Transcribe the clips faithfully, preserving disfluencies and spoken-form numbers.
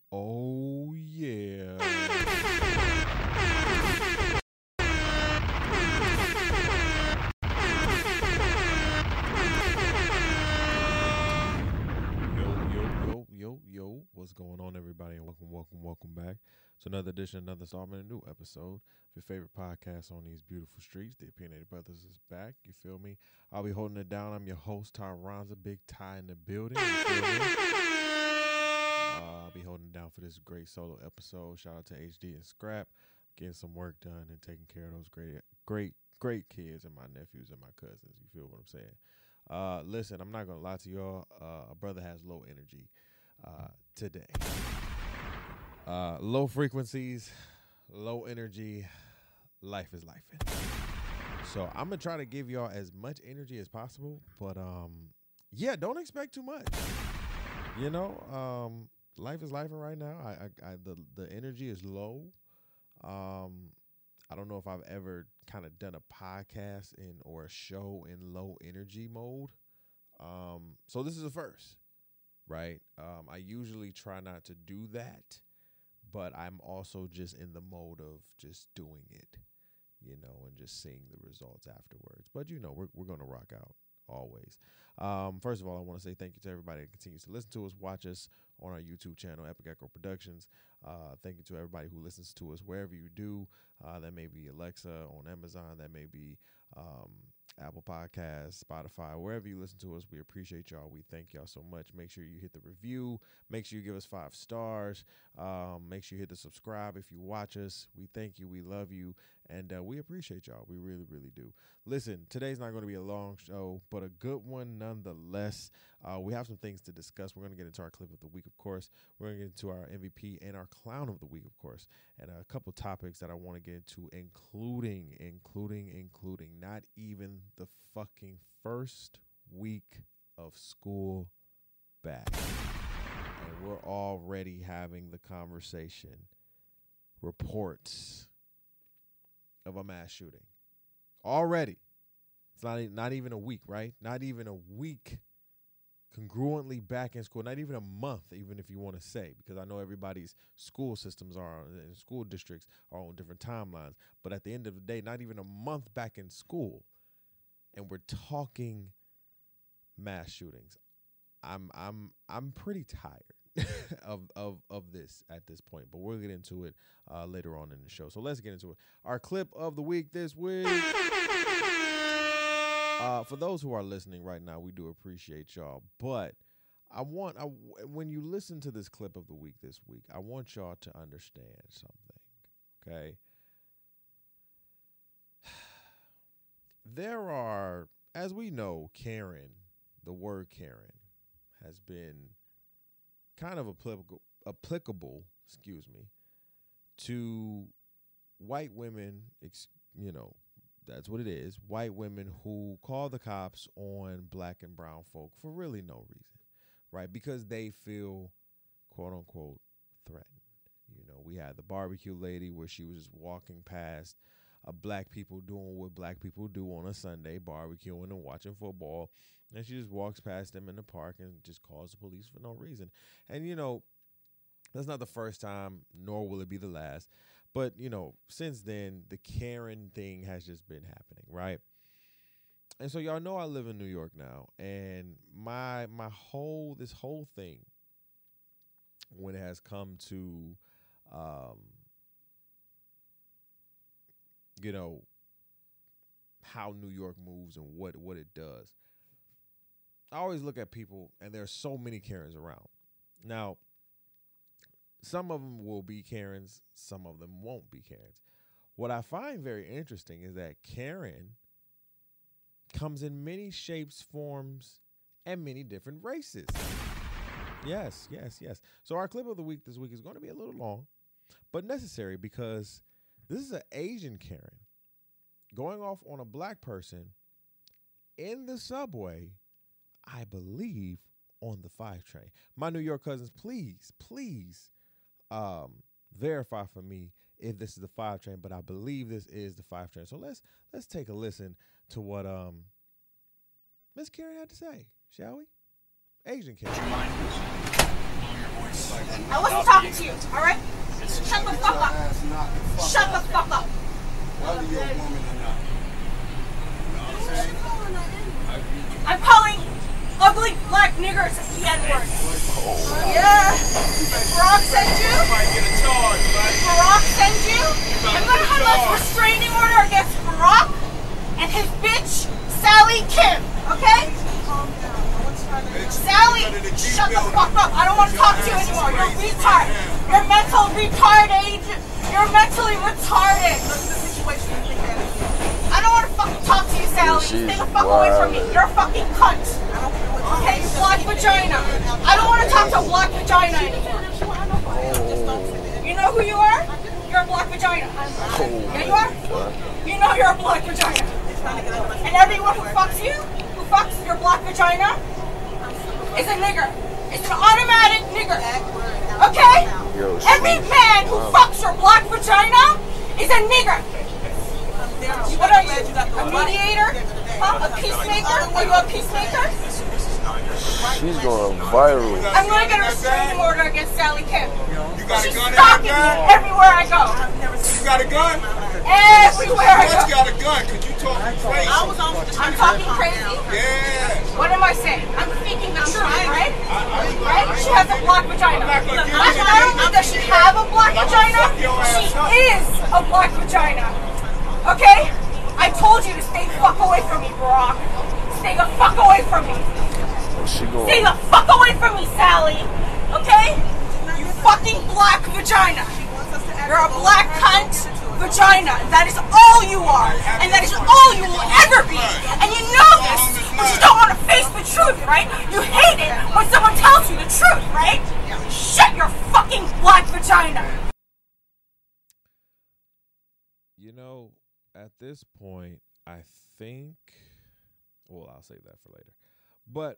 Oh, yeah. Yo, yo, yo, yo, yo. What's going on, everybody? And welcome, welcome, welcome back to another edition, another installment, a new episode of your favorite podcast on these beautiful streets. The Opinionated Brothers is back. You feel me? I'll be holding it down. I'm your host, Tyronza, Big Ty in the building. You feel me? Uh, I'll be holding it down for this great solo episode. Shout out to H D and Scrap, getting some work done and taking care of those great, great, great kids and my nephews and my cousins. You feel what I'm saying? Uh, listen, I'm not gonna lie to y'all. Uh, a brother has low energy uh, today. Uh, low frequencies, low energy. Life is life. So I'm gonna try to give y'all as much energy as possible, but um, yeah, don't expect too much. You know, um, life is life right now. I, I, I the the energy is low. Um, I don't know if I've ever kind of done a podcast in or a show in low energy mode. Um, so this is a first, right? Um, I usually try not to do that, but I'm also just in the mode of just doing it, you know, and just seeing the results afterwards. But, you know, we're we're going to rock out always. Um, first of all, I want to say thank you to everybody that continues to listen to us, watch us on our YouTube channel, Epic Echo Productions. Uh, thank you to everybody who listens to us wherever you do. Uh, that may be Alexa, on Amazon. That may be um, Apple Podcasts, Spotify, wherever you listen to us. We appreciate y'all. We thank y'all so much. Make sure you hit the review. Make sure you give us five stars. Um, make sure you hit the subscribe if you watch us. We thank you. We love you. And uh, we appreciate y'all. We really, really do. Listen, today's not going to be a long show, but a good one nonetheless. Uh, we have some things to discuss. We're going to get into our clip of the week, of course. We're going to get into our M V P and our clown of the week, of course, and a couple topics that I want to get into, including, including, including, not even the fucking first week of school back. And we're already having the conversation. Reports of a mass shooting. Already. It's not, not even a week, right? Not even a week congruently back in school. Not even a month, even if you want to say, because I know everybody's school systems are, and school districts are on different timelines. But at the end of the day, not even a month back in school, and we're talking mass shootings. I'm I'm I'm pretty tired of of of this at this point, but we'll get into it uh, later on in the show. So let's get into it. Our clip of the week this week. Uh, for those who are listening right now, we do appreciate y'all. But I want, I, when you listen to this clip of the week this week, I want y'all to understand something, okay? There are, as we know, Karen, the word Karen, has been kind of applicable, applicable, excuse me, to white women, you know, that's what it is. White women who call the cops on black and brown folk for really no reason, right? Because they feel, quote unquote, threatened. You know, we had the barbecue lady where she was just walking past uh, black people doing what black people do on a Sunday, barbecuing and watching football. And she just walks past them in the park and just calls the police for no reason. And, you know, that's not the first time, nor will it be the last. But, you know, since then, the Karen thing has just been happening, right? And so y'all know I live in New York now. And my my whole, this whole thing, when it has come to, um, you know, how New York moves and what, what it does, I always look at people, and there's so many Karens around. Now, some of them will be Karens. Some of them won't be Karens. What I find very interesting is that Karen comes in many shapes, forms, and many different races. Yes, yes, yes. So our clip of the week this week is going to be a little long, but necessary, because this is an Asian Karen going off on a black person in the subway, I believe, on the five train. My New York cousins, please, please, Um, verify for me if this is the five train, but I believe this is the five train. So let's let's take a listen to what um Miss Karen had to say, shall we? Asian Karen. Would you mind please lower your voice bitch. I wasn't talking to you, alright? Shut the fuck up. Shut the fuck up. Whether you're a woman or not. I'm calling ugly black niggers the N-word. Yeah. Barack sent you? Barack sent you? I'm gonna have a restraining order against Barack and his bitch, Sally Kim, okay? Sally, shut the fuck up. I don't want to talk to you anymore. You're a retard. You're mental retarded. You're mentally retarded. I don't want to fucking talk to you, Sally. Stay the fuck away from me. You're a fucking cunt. Okay, you black vagina. I don't want to talk to a black vagina anymore. You know who you are? You're a black vagina. Yeah, you are? You know you're a black vagina. And everyone who fucks you, who fucks your black vagina, is a nigger. It's an automatic nigger. Okay? Every man who fucks your black vagina is a nigger. What are you? A mediator? Huh? A peacemaker? Are you a peacemaker? She's going viral. I'm going to get a restraining order against Sally Kim. She's stalking me everywhere I go. You got a gun? Everywhere I go. You got a gun because you talking crazy. I'm talking crazy? Yeah. What am I saying? I'm speaking the truth, right? Right? She has a black vagina. Not only does she have a black vagina, she is a black vagina. Okay? I told you to stay the fuck away from me, Barack. Stay the fuck away from me. Stay the fuck away from me, Sally. Okay? You fucking black vagina. You're a black cunt vagina. That is all you are. And that is all you will ever be. And you know this, but you don't want to face the truth, right? You hate it when someone tells you the truth, right? Shut your fucking black vagina. You know, at this point, I think, well, I'll save that for later. But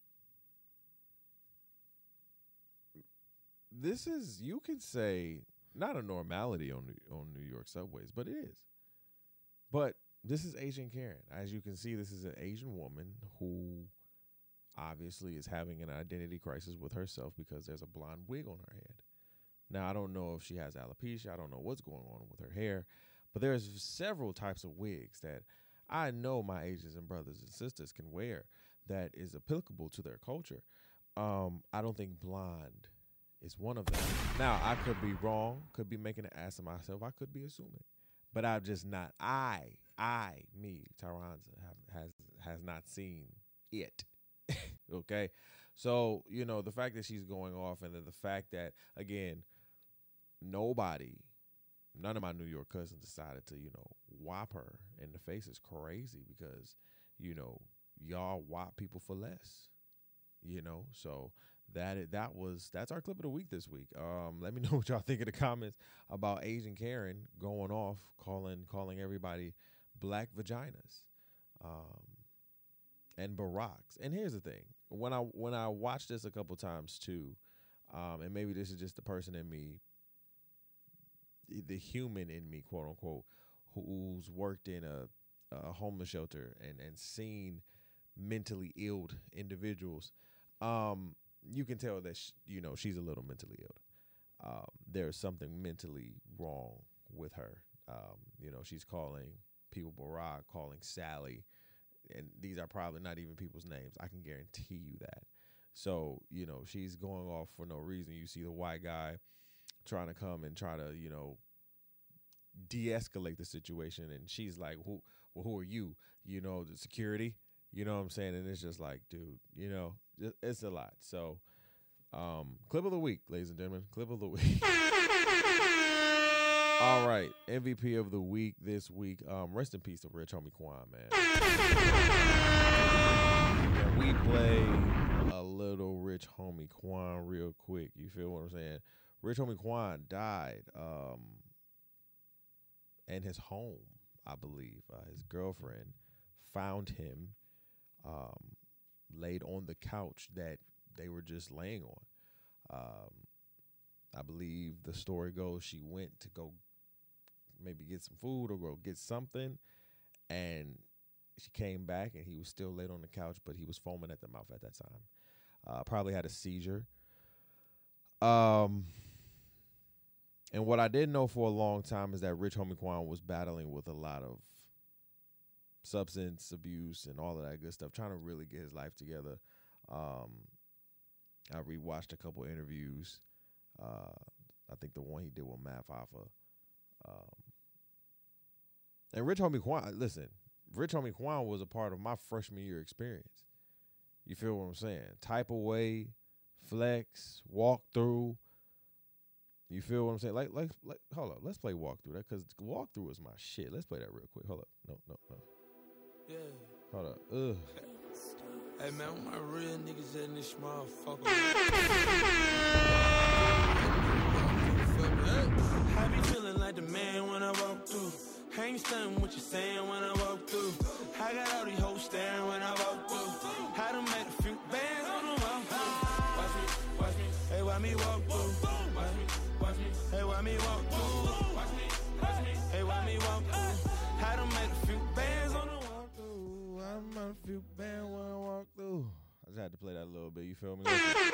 this is, you could say, not a normality on New, on New York subways, but it is. But this is Asian Karen. As you can see, this is an Asian woman who obviously is having an identity crisis with herself because there's a blonde wig on her head. Now, I don't know if she has alopecia. I don't know what's going on with her hair. But there's several types of wigs that I know my Asians and brothers and sisters can wear that is applicable to their culture. Um, I don't think blonde is one of them. Now, I could be wrong, could be making an ass of myself. I could be assuming. But I've just not, I, I, me, Tyronza, have, has, has not seen it. Okay? So, you know, the fact that she's going off and the fact that, again, nobody, none of my New York cousins decided to, you know, whop her in the face is crazy because, you know, y'all whop people for less, you know? So that that was, that's our clip of the week this week. Um, let me know what y'all think in the comments about Asian Karen going off, calling, calling everybody black vaginas, um, and Baracks. And here's the thing. When I, when I watched this a couple times too, um, and maybe this is just the person in me, the human in me, quote unquote, who's worked in a, a homeless shelter and, and seen mentally ill individuals, um, you can tell that, sh- you know, she's a little mentally ill. Um, there's something mentally wrong with her. Um, you know, she's calling people Barack, calling Sally, and these are probably not even people's names. I can guarantee you that. So, you know, she's going off for no reason. You see the white guy trying to come and try to, you know, de-escalate the situation, and she's like, who well, who are you? You know, the security, you know what I'm saying? And it's just like, dude, you know, it's a lot. So, um, clip of the week, ladies and gentlemen, clip of the week. All right, M V P of the week this week. Um, rest in peace to Rich Homie Quan, man. Can we play a little Rich Homie Quan real quick? You feel what I'm saying? Rich Homie Quan died um, in his home, I believe. Uh, his girlfriend found him um, laid on the couch that they were just laying on. Um, I believe the story goes she went to go maybe get some food or go get something, and she came back and he was still laid on the couch, but he was foaming at the mouth at that time. Uh, probably had a seizure. Um, and what I didn't know for a long time is that Rich Homie Quan was battling with a lot of substance abuse and all of that good stuff, trying to really get his life together. Um, I rewatched a couple interviews. Uh, I think the one he did with Math Hoffa. Um, and Rich Homie Quan, listen, Rich Homie Quan was a part of my freshman year experience. You feel what I'm saying? Type of Way, Flex, Walkthrough. You feel what I'm saying? Like, like, like hold up. Let's play Walkthrough. That because Walkthrough is my shit. Let's play that real quick. Hold up. No, no, no. Yeah. Hold up. Ugh. Hey man, my real niggas in this motherfucker. I be feeling like the man when I walk through. I ain't stunning what you saying when I walk through. I got all these hoes staring when I walk through. I done made a few bands on the walk through. Watch me, watch me, hey, why me walk through? Watch me, watch me, hey, why me walk through? Watch me, watch me, hey, why me walk through? I done made a few bands on the walk through. I made a few bands when I walk through. I just had to play that a little bit. You feel me?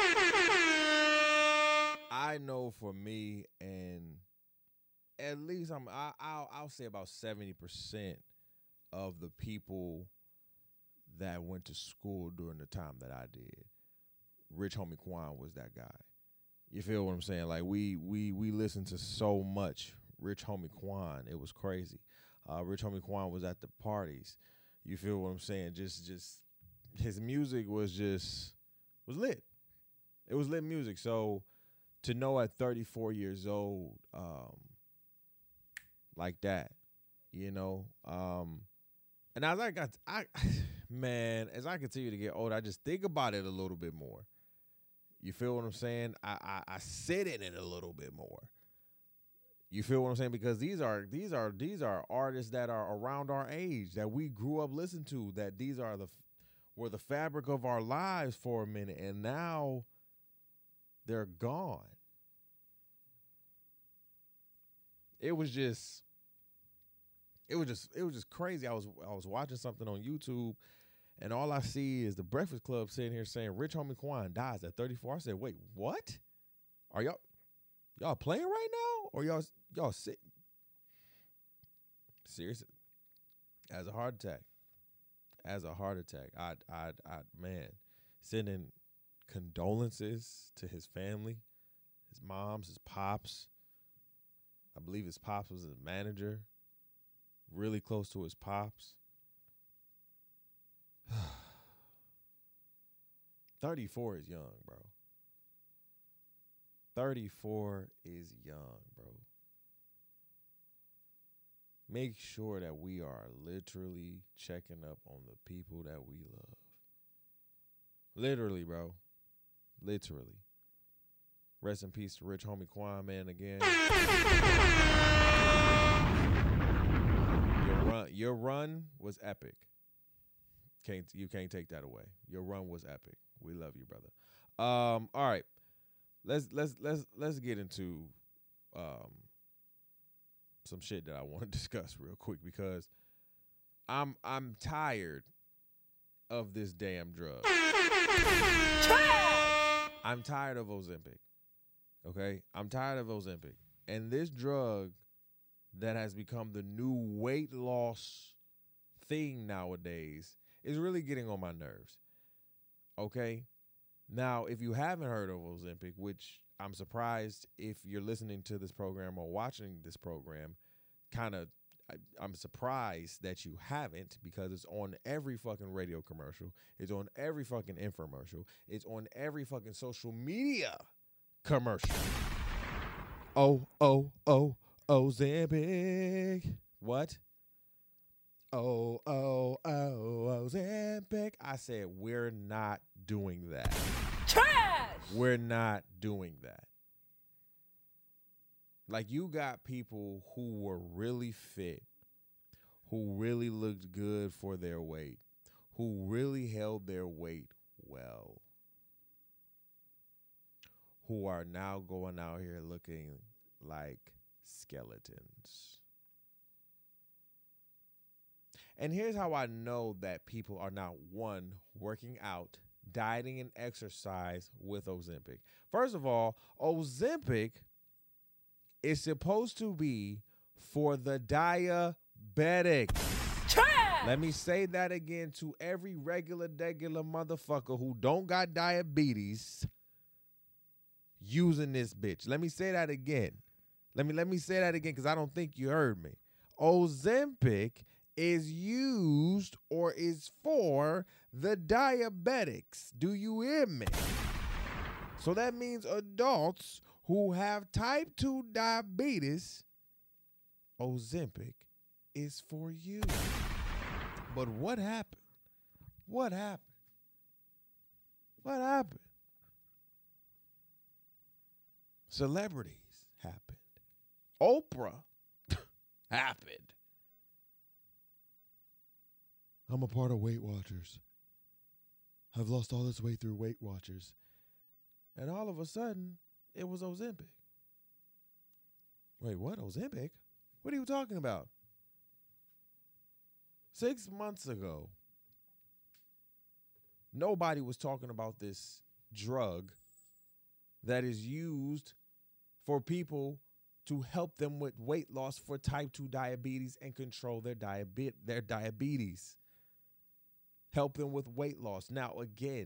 I know for me, and at least I'm, I, I'll, I'll say about seventy percent of the people that went to school during the time that I did, Rich Homie Quan was that guy. You feel what I'm saying? Like we we we listened to so much Rich Homie Quan, it was crazy. Uh, Rich Homie Quan was at the parties. You feel what I'm saying? Just just his music was just was lit. It was lit music. So to know at thirty-four years old, um, like that, you know, um, and as I got, I man, as I continue to get older, I just think about it a little bit more. You feel what I'm saying? I, I I sit in it a little bit more. You feel what I'm saying? Because these are these are these are artists that are around our age that we grew up listening to. That these are the were the fabric of our lives for a minute, and now they're gone. It was just, it was just, it was just crazy. I was I was watching something on YouTube. And all I see is the Breakfast Club sitting here saying Rich Homie Quan dies at thirty-four. I said, wait, what? Are y'all y'all playing right now? Or y'all y'all sick? Seriously. As a heart attack. As a heart attack. I I I man, sending condolences to his family, his moms, his pops. I believe his pops was his manager. Really close to his pops. thirty-four is young, bro. thirty-four is young, bro. Make sure that we are literally checking up on the people that we love. Literally, bro. Literally. Rest in peace to Rich Homie Quan, man, again. Your run, your run was epic. Can't you can't take that away. Your run was epic. We love you, brother. Um, all right. Let's let's let's let's get into um some shit that I want to discuss real quick because I'm I'm tired of this damn drug. I'm tired of Ozempic. Okay? I'm tired of Ozempic. And this drug that has become the new weight loss thing nowadays is really getting on my nerves. Okay? Now, if you haven't heard of Ozempic, which I'm surprised if you're listening to this program or watching this program, kind of, I'm surprised that you haven't because it's on every fucking radio commercial. It's on every fucking infomercial. It's on every fucking social media commercial. Oh, oh, oh, Ozempic. What? Oh, oh, oh, Ozempic. I said, we're not doing that. Trash! We're not doing that. Like, you got people who were really fit, who really looked good for their weight, who really held their weight well, who are now going out here looking like skeletons. And here's how I know that people are not, one, working out dieting and exercise with Ozempic. First of all, Ozempic is supposed to be for the diabetic. Trash! Let me say that again to every regular, regular motherfucker who don't got diabetes using this bitch. Let me say that again. Let me let me say that again because I don't think you heard me. Ozempic is used or is for the diabetics. Do you hear me? So that means adults who have type two diabetes, Ozempic is for you. But what happened? What happened? What happened? Celebrities happened. Oprah happened. I'm a part of Weight Watchers. I've lost all this weight through Weight Watchers. And all of a sudden, it was Ozempic. Wait, what? Ozempic? What are you talking about? Six months ago, nobody was talking about this drug that is used for people to help them with weight loss for type two diabetes and control their diabe- their diabetes. Help them with weight loss. Now, again,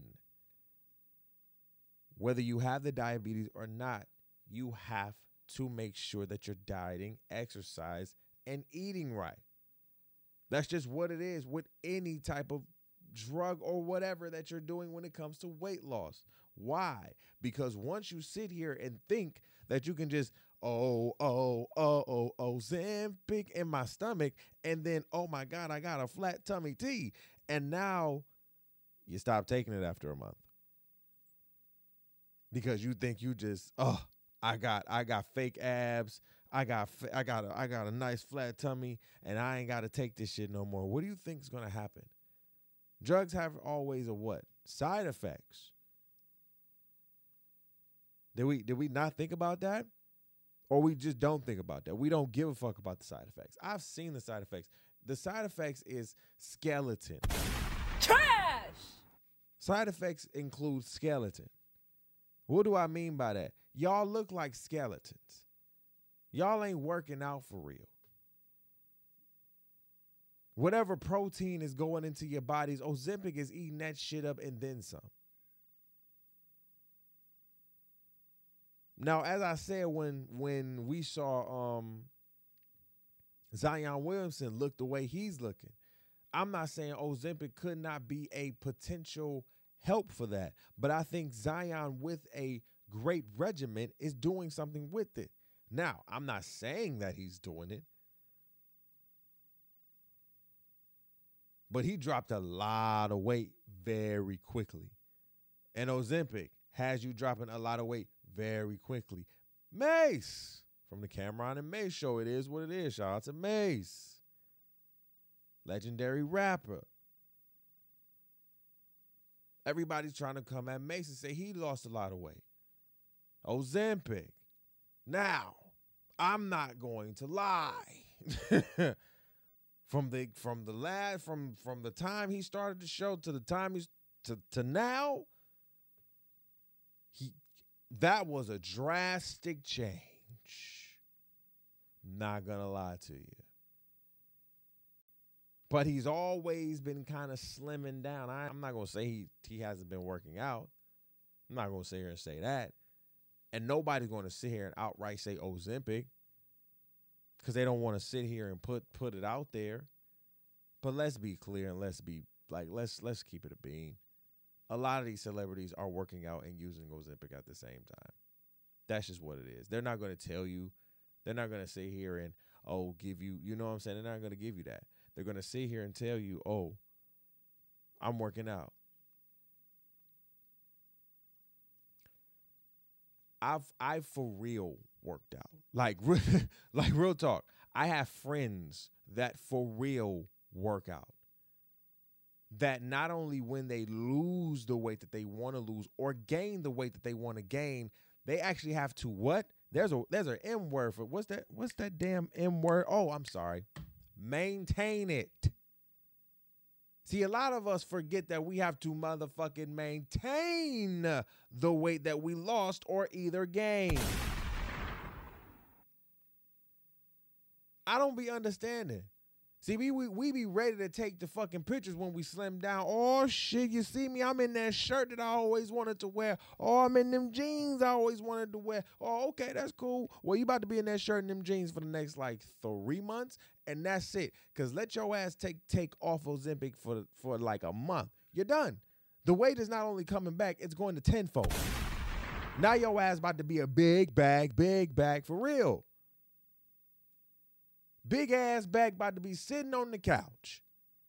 whether you have the diabetes or not, you have to make sure that you're dieting, exercise, and eating right. That's just what it is with any type of drug or whatever that you're doing when it comes to weight loss. Why? Because once you sit here and think that you can just, oh, oh, oh, oh, Ozempic in my stomach, and then, oh my God, I got a flat tummy tea. And now you stop taking it after a month. Because you think you just, oh, I got I got fake abs. I got I got a, I got a nice flat tummy, and I ain't got to take this shit no more. What do you think is going to happen? Drugs have always a what? Side effects. Did we did we not think about that? Or we just don't think about that? We don't give a fuck about the side effects. I've seen the side effects. The side effects is skeleton. Trash! Side effects include skeleton. What do I mean by that? Y'all look like skeletons. Y'all ain't working out for real. Whatever protein is going into your bodies, Ozempic is eating that shit up and then some. Now, as I said, when when we saw um, Zion Williamson look the way he's looking, I'm not saying Ozempic could not be a potential help for that. But I think Zion with a great regimen is doing something with it. Now, I'm not saying that he's doing it. But he dropped a lot of weight very quickly. And Ozempic has you dropping a lot of weight very quickly. Mace from the Cameron and Mace show. It is what it is. Shout out to Mace. Legendary rapper. Everybody's trying to come at Mace and say he lost a lot of weight. Ozempic. Now, I'm not going to lie. From the from the last from from the time he started the show to the time he's to, to now, he that was a drastic change. Not gonna lie to you. But he's always been kind of slimming down. I, I'm not gonna say he he hasn't been working out. I'm not gonna sit here and say that. And nobody's gonna sit here and outright say Ozempic, because they don't want to sit here and put put it out there. But let's be clear and let's be like let's let's keep it a bean. A lot of these celebrities are working out and using Ozempic at the same time. That's just what it is. They're not going to tell you. They're not going to sit here and oh give you. You know what I'm saying? They're not going to give you that. They're going to sit here and tell you, oh, I'm working out. I've I for real worked out. Like like real talk. I have friends that for real work out. That not only when they lose the weight that they want to lose or gain the weight that they want to gain, they actually have to what? There's a there's an M word for what's that? What's that damn M word? Oh, I'm sorry. Maintain it. See, a lot of us forget that we have to motherfucking maintain the weight that we lost or either gain. I don't be understanding. See, we, we we be ready to take the fucking pictures when we slim down. Oh, shit, you see me? I'm in that shirt that I always wanted to wear. Oh, I'm in them jeans I always wanted to wear. Oh, okay, that's cool. Well, you about to be in that shirt and them jeans for the next, like, three months, and that's it. Because let your ass take take off Ozempic for, for, like, a month. You're done. The weight is not only coming back, it's going to tenfold. Now your ass about to be a big bag, big bag for real. Big ass bag about to be sitting on the couch.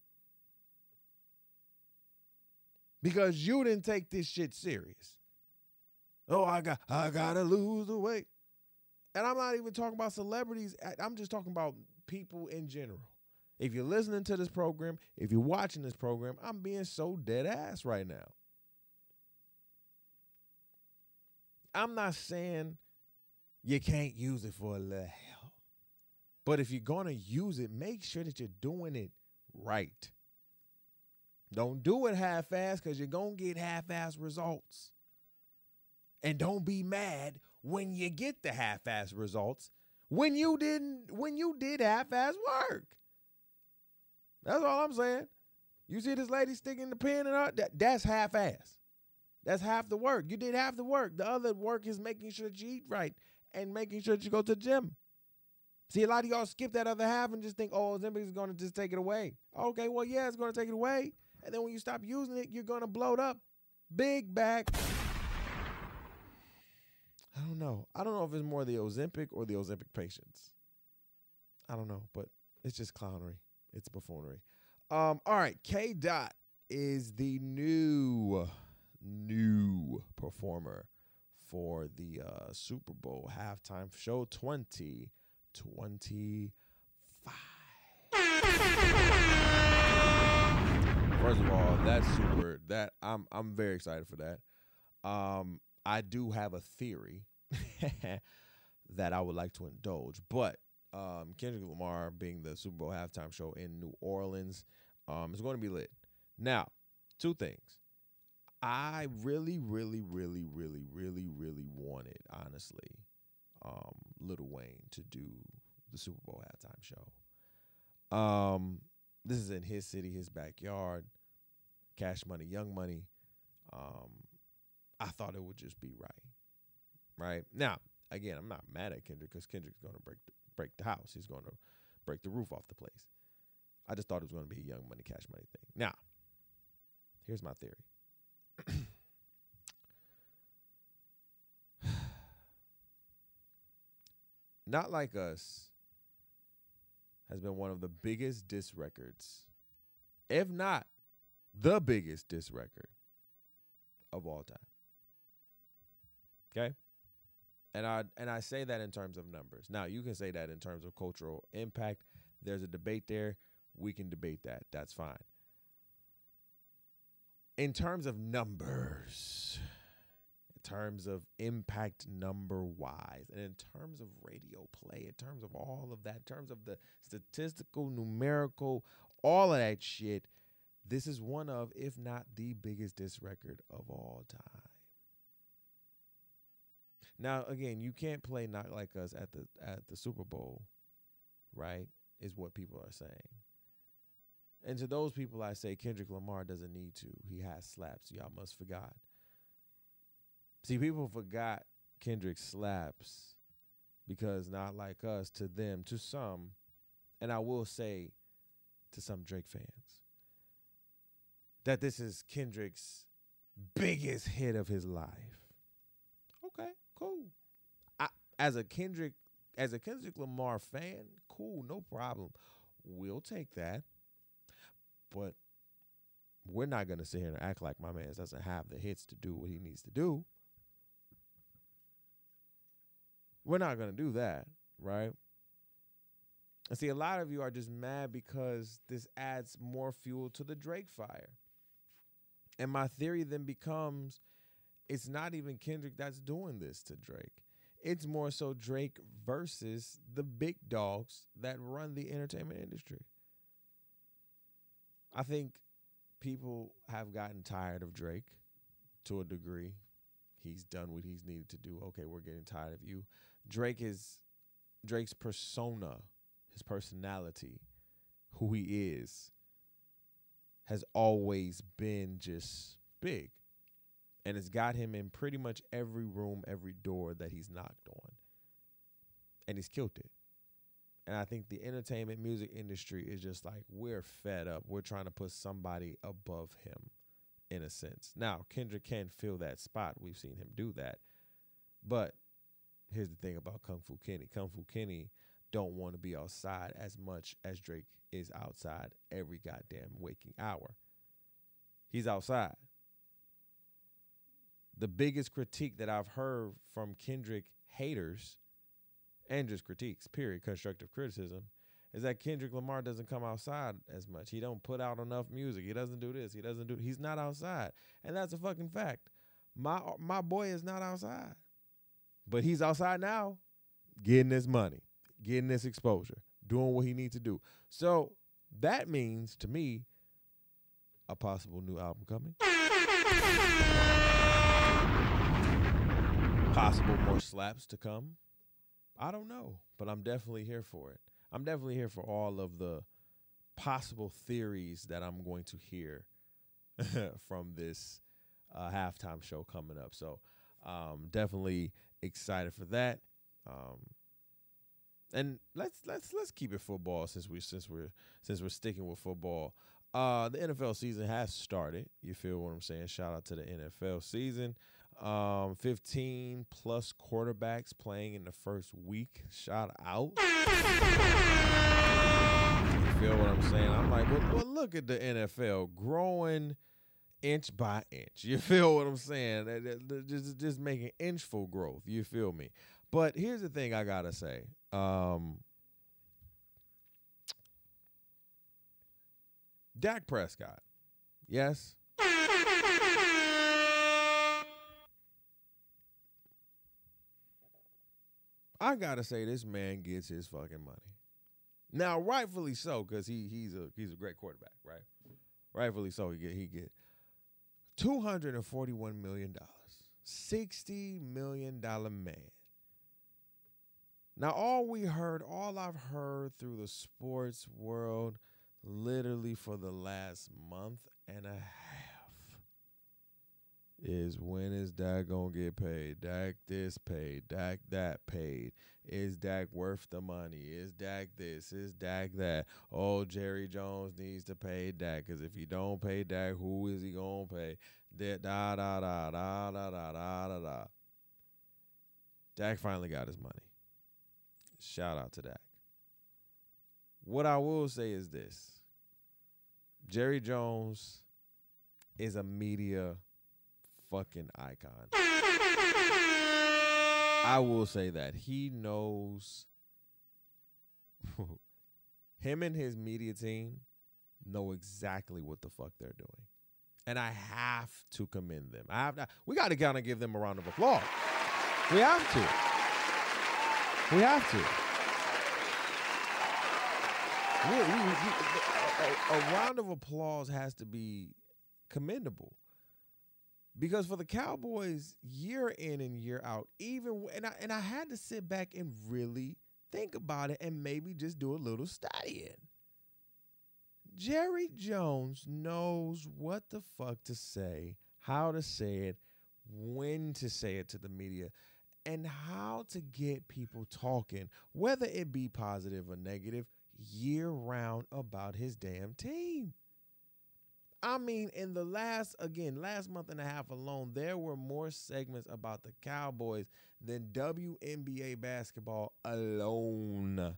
Because you didn't take this shit serious. Oh, I got I gotta lose the weight. And I'm not even talking about celebrities. I'm just talking about people in general. If you're listening to this program, if you're watching this program, I'm being so dead ass right now. I'm not saying you can't use it for a little help. But if you're going to use it, make sure that you're doing it right. Don't do it half-assed because you're going to get half-assed results. And don't be mad when you get the half-assed results when you didn't, when you did half-assed work. That's all I'm saying. You see this lady sticking the pin in her? That, that's half-assed. That's half the work. You did half the work. The other work is making sure that you eat right and making sure that you go to the gym. See, a lot of y'all skip that other half and just think, oh, Ozempic is going to just take it away. Okay, well, yeah, it's going to take it away. And then when you stop using it, you're going to blow it up. Big back. I don't know. I don't know if it's more the Ozempic or the Ozempic patients. I don't know, but it's just clownery. It's buffoonery. Um, all right, K. Dot is the new, new performer for the uh, Super Bowl halftime show twenty twenty-five. First of all, that's super. That I'm I'm very excited for that. Um, I do have a theory that I would like to indulge, but um, Kendrick Lamar being the Super Bowl halftime show in New Orleans, um, is going to be lit. Now, two things. I really, really, really, really, really, really wanted, honestly, um, Lil Wayne to do the Super Bowl halftime show. Um, this is in his city, his backyard. Cash Money, Young Money. Um, I thought it would just be right. Right? Now, again, I'm not mad at Kendrick because Kendrick's going to break the, break the house. He's going to break the roof off the place. I just thought it was going to be a Young Money, Cash Money thing. Now, here's my theory. Not Like Us has been one of the biggest diss records, if not the biggest diss record of all time. Okay? And I and I say that in terms of numbers. Now, you can say that in terms of cultural impact. There's a debate there. We can debate that. That's fine. In terms of numbers, in terms of impact number-wise, and in terms of radio play, in terms of all of that, in terms of the statistical, numerical, all of that shit, this is one of, if not the biggest diss record of all time. Now, again, you can't play Not Like Us at the at the Super Bowl, right, is what people are saying. And to those people, I say Kendrick Lamar doesn't need to. He has slaps. Y'all must forgot. See, people forgot Kendrick slaps because Not Like Us, to them, to some, and I will say to some Drake fans, that this is Kendrick's biggest hit of his life. Okay, cool. I, as a Kendrick, as a Kendrick Lamar fan, cool, no problem. We'll take that. But we're not going to sit here and act like my man doesn't have the hits to do what he needs to do. We're not going to do that, right? And see, a lot of you are just mad because this adds more fuel to the Drake fire. And my theory then becomes, it's not even Kendrick that's doing this to Drake. It's more so Drake versus the big dogs that run the entertainment industry. I think people have gotten tired of Drake to a degree. He's done what he's needed to do. Okay, we're getting tired of you. Drake is Drake's persona, his personality, who he is, has always been just big. And it's got him in pretty much every room, every door that he's knocked on. And he's killed it. And I think the entertainment music industry is just like, we're fed up. We're trying to put somebody above him, in a sense. Now, Kendrick can fill that spot. We've seen him do that. But here's the thing about Kung Fu Kenny. Kung Fu Kenny don't want to be outside as much as Drake is outside every goddamn waking hour. He's outside. The biggest critique that I've heard from Kendrick haters, and just critiques, period, constructive criticism, is that Kendrick Lamar doesn't come outside as much. He don't put out enough music. He doesn't do this. He doesn't do. He's not outside, and that's a fucking fact. My my boy is not outside, but he's outside now, getting this money, getting this exposure, doing what he needs to do. So that means to me a possible new album coming, possible more slaps to come. I don't know, but I'm definitely here for it. I'm definitely here for all of the possible theories that I'm going to hear from this uh, halftime show coming up. So um, definitely excited for that. Um, and let's let's let's keep it football since we since we're since we're sticking with football. Uh, the N F L season has started. You feel what I'm saying? Shout out to the N F L season. Um, fifteen plus quarterbacks playing in the first week. Shout out. You feel what I'm saying? I'm like, well, well, look at the N F L growing inch by inch. You feel what I'm saying? Just, just making inchful growth. You feel me? But here's the thing I gotta say. Um, Dak Prescott. Yes. I gotta say, this man gets his fucking money. Now, rightfully so, because he he's a he's a great quarterback, right? Rightfully so, he get he get two hundred and forty one million dollars, sixty million dollar man. Now, all we heard, all I've heard through the sports world, literally for the last month and a half, is when is Dak gonna get paid? Dak this paid, Dak that paid. Is Dak worth the money? Is Dak this? Is Dak that? Oh, Jerry Jones needs to pay Dak, because if he don't pay Dak, who is he gonna pay? Da da da da da da da da da. Dak finally got his money. Shout out to Dak. What I will say is this. Jerry Jones is a media fucking icon. I will say that. He knows, him and his media team know exactly what the fuck they're doing. And I have to commend them. I have to, we got to kind of give them a round of applause. We have to. We have to. We, we, we, a, a round of applause has to be commendable. Because for the Cowboys, year in and year out, even and I and I had to sit back and really think about it and maybe just do a little studying. Jerry Jones knows what the fuck to say, how to say it, when to say it to the media, and how to get people talking, whether it be positive or negative, year round about his damn team. I mean, in the last, again, last month and a half alone, there were more segments about the Cowboys than W N B A basketball alone.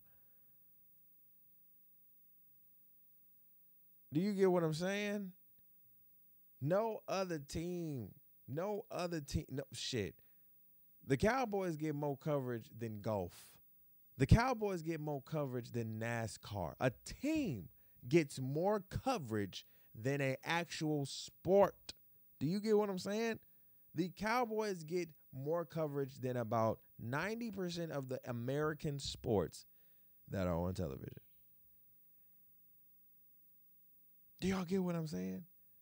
Do you get what I'm saying? No other team, no other team, no shit. The Cowboys get more coverage than golf. The Cowboys get more coverage than NASCAR. A team gets more coverage than an actual sport. Do you get what I'm saying? The Cowboys get more coverage than about ninety percent of the American sports that are on television. Do y'all get what I'm saying?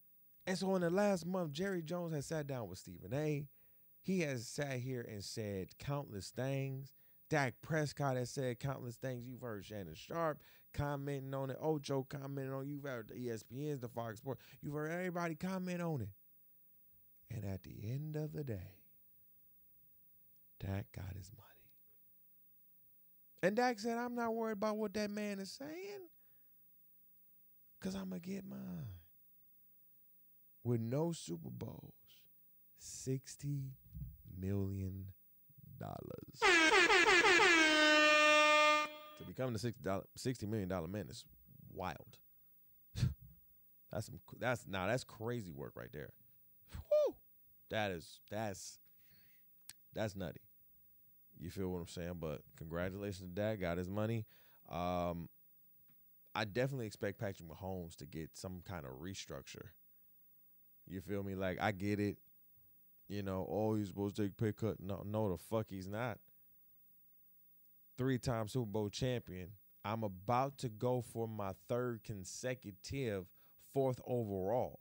And so in the last month, Jerry Jones has sat down with Stephen A. He has sat here and said countless things. Dak Prescott has said countless things. You've heard Shannon Sharp commenting on it. Ocho commenting on it. You've heard the E S P Ns, the Fox Sports. You've heard everybody comment on it. And at the end of the day, Dak got his money. And Dak said, I'm not worried about what that man is saying because I'm going to get mine. With no Super Bowls, sixty million dollars. To become the sixty million dollars man is wild. That's some, that's now nah, that's crazy work right there. Woo! That is that's that's nutty. You feel what I'm saying? But congratulations to Dak, got his money. Um, I definitely expect Patrick Mahomes to get some kind of restructure. You feel me? Like, I get it. You know, oh, he's supposed to take a pay cut. No, no, the fuck he's not. Three-time Super Bowl champion. I'm about to go for my third consecutive fourth overall.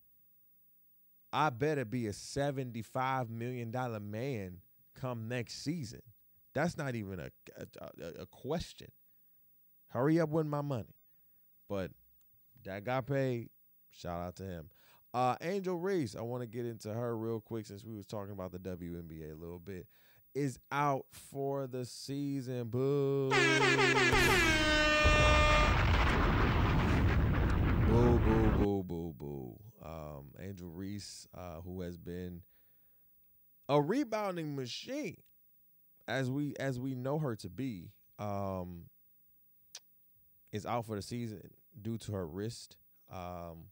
I better be a seventy-five million dollars man come next season. That's not even a, a, a question. Hurry up with my money. But that got paid. Shout out to him. Uh, Angel Reese, I want to get into her real quick since we was talking about the W N B A a little bit, is out for the season. Boo. Boo, boo, boo, boo, boo. Um, Angel Reese, uh, who has been a rebounding machine, as we as we know her to be, um, is out for the season due to her wrist. Um,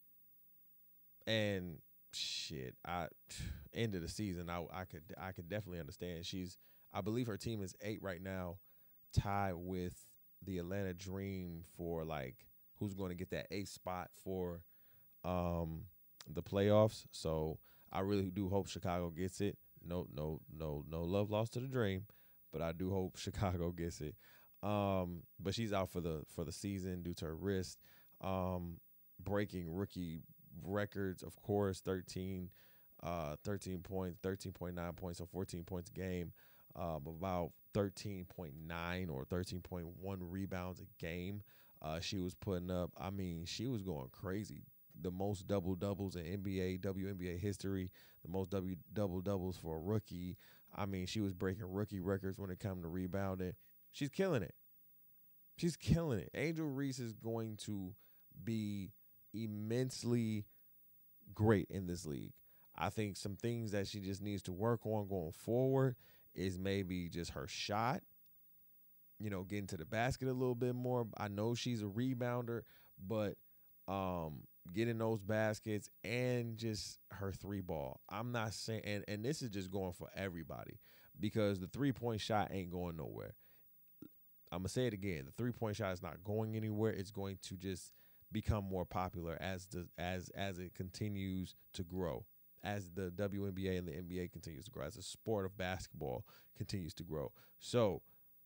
and shit, I end of the season, I I could I could definitely understand. She's, I believe her team is eight right now, tied with the Atlanta Dream for like who's going to get that eighth spot for um the playoffs. So I really do hope Chicago gets it. No, no, no, no love lost to the Dream, but I do hope Chicago gets it. Um, but she's out for the for the season due to her wrist. Um, breaking rookie records, of course, thirteen, uh, thirteen points, thirteen point nine points, so fourteen points a game, um, about thirteen point nine or thirteen point one rebounds a game. Uh, she was putting up, I mean, she was going crazy. The most double doubles in N B A, W N B A history, the most w, double doubles for a rookie. I mean, she was breaking rookie records when it comes to rebounding. She's killing it. She's killing it. Angel Reese is going to be immensely great in this league. I think some things that she just needs to work on going forward is maybe just her shot, you know, getting to the basket a little bit more. I know she's a rebounder, but um, getting those baskets and just her three ball. I'm not saying, and, and this is just going for everybody because the three-point shot ain't going nowhere. I'm going to say it again. The three-point shot is not going anywhere. It's going to just become more popular as the as as it continues to grow, as the W N B A and the N B A continues to grow, as the sport of basketball continues to grow. So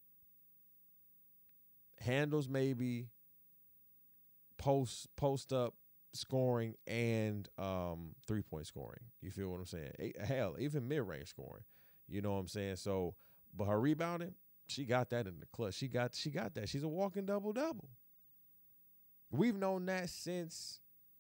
handles maybe, post post up scoring, and um, three point scoring. You feel what I'm saying? Hell, even mid range scoring. You know what I'm saying? So, but her rebounding, she got that in the clutch. She got she got that. She's a walking double double. We've known that since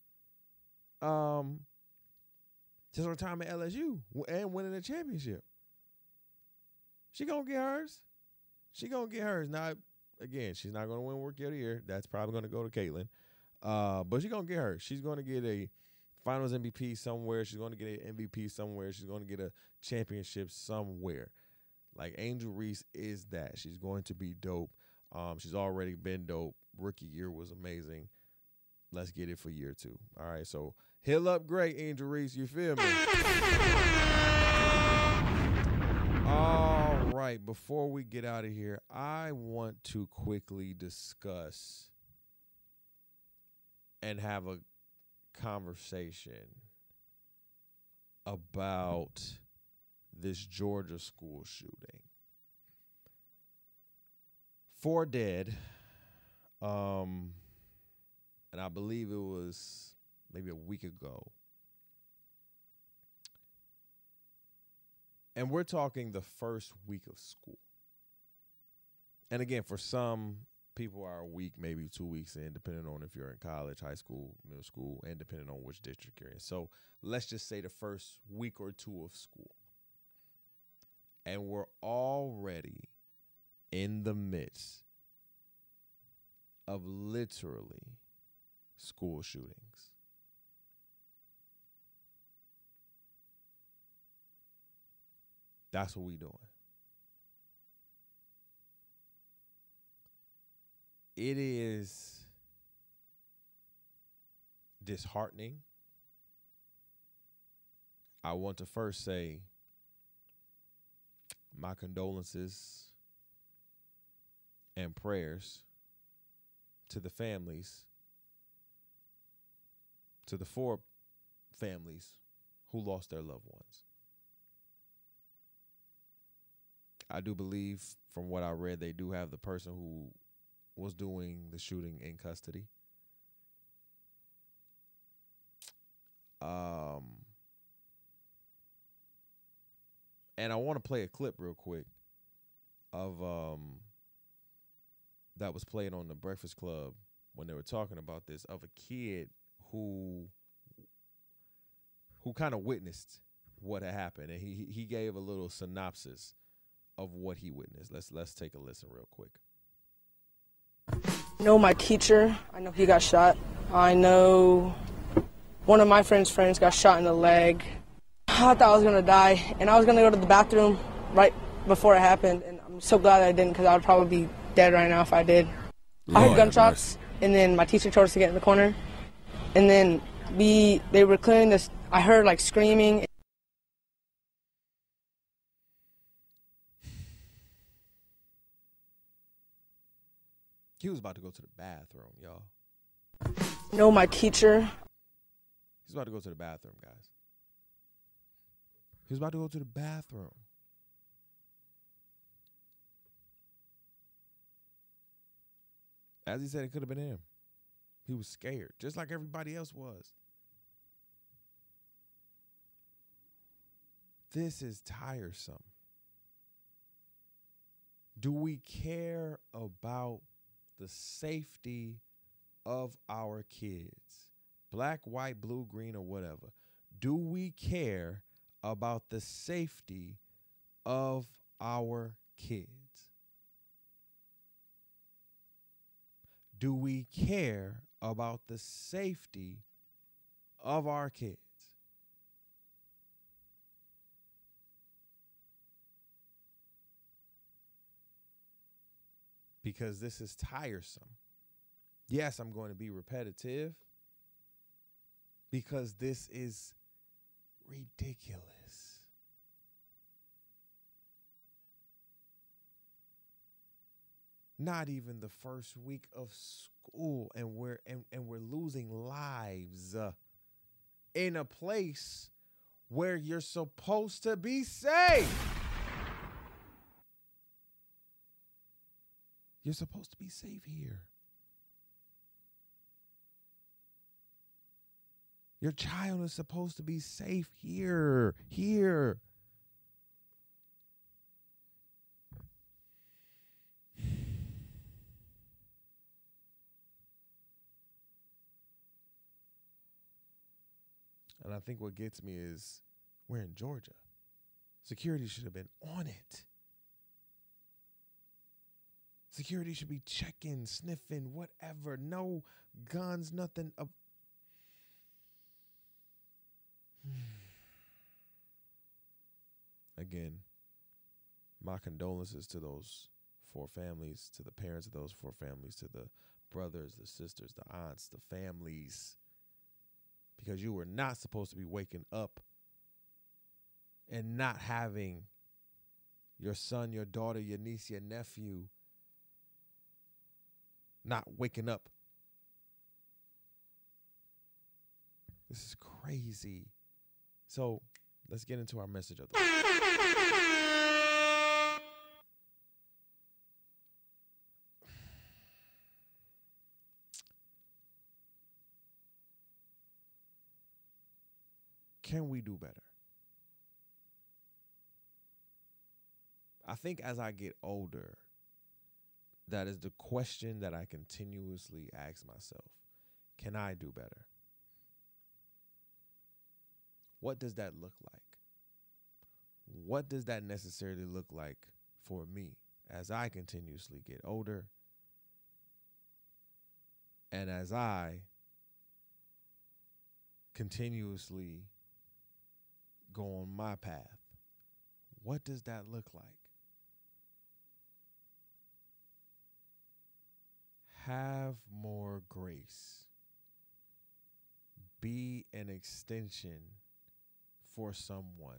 um since her time at L S U and winning the championship. She gonna get hers. She gonna get hers. Now, again, she's not gonna win Rookie of the Year. That's probably gonna go to Caitlin. Uh, but she's gonna get hers. She's gonna get a Finals M V P somewhere. She's gonna get an M V P somewhere. She's gonna get a championship somewhere. Like Angel Reese is that. She's going to be dope. Um, she's already been dope. Rookie year was amazing. Let's get it for year two. All right, so hill up great, Angel Reese. You feel me? All right, before we get out of here, I want to quickly discuss and have a conversation about this Georgia school shooting. Four dead. Um, and I believe it was maybe a week ago. And we're talking the first week of school. And again, for some people are a week, maybe two weeks in, depending on if you're in college, high school, middle school, and depending on which district you're in. So let's just say the first week or two of school. And we're already in the midst of literally school shootings. That's what we doing. It is disheartening. I want to first say my condolences and prayers to the families, to the four families who lost their loved ones. I do believe, from what I read, they do have the person who was doing the shooting in custody. Um, and I want to play a clip real quick of um that was played on the Breakfast Club when they were talking about this, of a kid who who kind of witnessed what had happened, and he he gave a little synopsis of what he witnessed. Let's let's take a listen real quick. I know my teacher. I know he got shot. I know one of my friend's friends got shot in the leg. I thought I was going to die, and I was going to go to the bathroom right before it happened, and I'm so glad I didn't, because I would probably be dead right now if I did. Lord, I heard gunshots, and then my teacher told us to get in the corner, and then we, they were clearing this. I heard, like, screaming. He was about to go to the bathroom, y'all. No, my teacher. He's about to go to the bathroom, guys. He was about to go to the bathroom. As he said, it could have been him. He was scared, just like everybody else was. This is tiresome. Do we care about the safety of our kids? Black, white, blue, green, or whatever. Do we care about the safety of our kids? Do we care about the safety of our kids? Because this is tiresome. Yes, I'm going to be repetitive, because this is ridiculous. Not even the first week of school, and we're and, and we're losing lives uh, in a place where you're supposed to be safe. You're supposed to be safe here. Your child is supposed to be safe here, here. And I think what gets me is we're in Georgia. Security should have been on it. Security should be checking, sniffing, whatever. No guns, nothing. Up. Again, my condolences to those four families, to the parents of those four families, to the brothers, the sisters, the aunts, the families. Because you were not supposed to be waking up and not having your son, your daughter, your niece, your nephew not waking up. This is crazy. So let's get into our message of the week. can we do better? I think as I get older, that is the question that I continuously ask myself. Can I do better? What does that look like? What does that necessarily look like for me as I continuously get older and as I continuously go on my path? What does that look like? Have more grace. Be an extension for someone.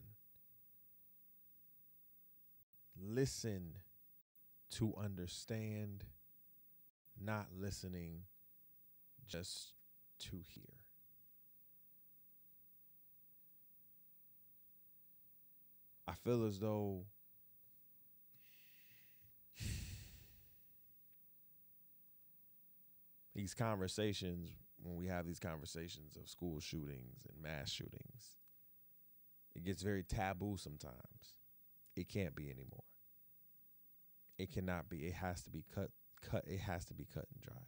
Listen to understand, not listening just to hear. I feel as though these conversations, when we have these conversations of school shootings and mass shootings, it gets very taboo sometimes. It can't be anymore. It cannot be. It has to be cut, cut. It has to be cut and dry.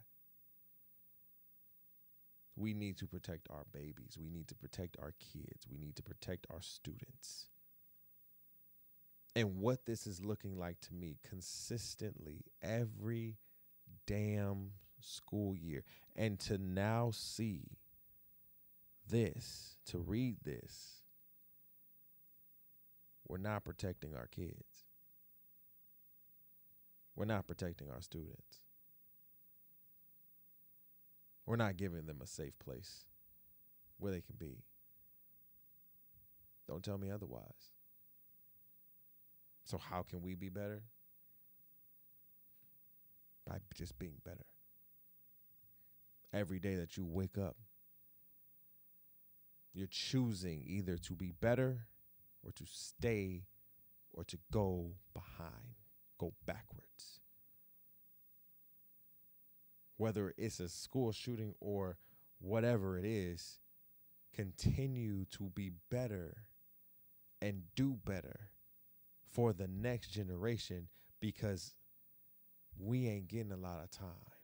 We need to protect our babies. We need to protect our kids. We need to protect our students. And what this is looking like to me consistently every damn school year. And to now see this, to read this, we're not protecting our kids. We're not protecting our students. We're not giving them a safe place where they can be. Don't tell me otherwise. So how can we be better? By just being better. Every day that you wake up, you're choosing either to be better or to stay or to go behind, go backwards. Whether it's a school shooting or whatever it is, continue to be better and do better for the next generation, because we ain't getting a lot of time.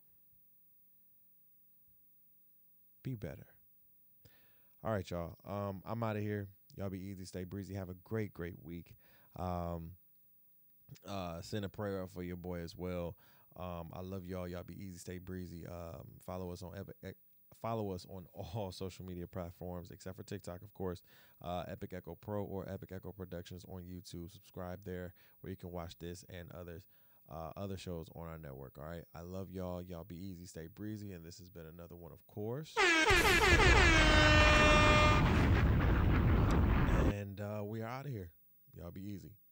Be better. All right, y'all. Um, I'm out of here. Y'all be easy, stay breezy. Have a great, great week. Um, uh, send a prayer up for your boy as well. Um, I love y'all. Y'all be easy, stay breezy. Um, follow us on Epic, follow us on all social media platforms except for TikTok, of course. Uh, Epic Echo Pro or Epic Echo Productions on YouTube. Subscribe there where you can watch this and others, uh, other shows on our network. All right. I love y'all. Y'all be easy, stay breezy, and this has been another one, of course. And uh, we are out of here. Y'all be easy.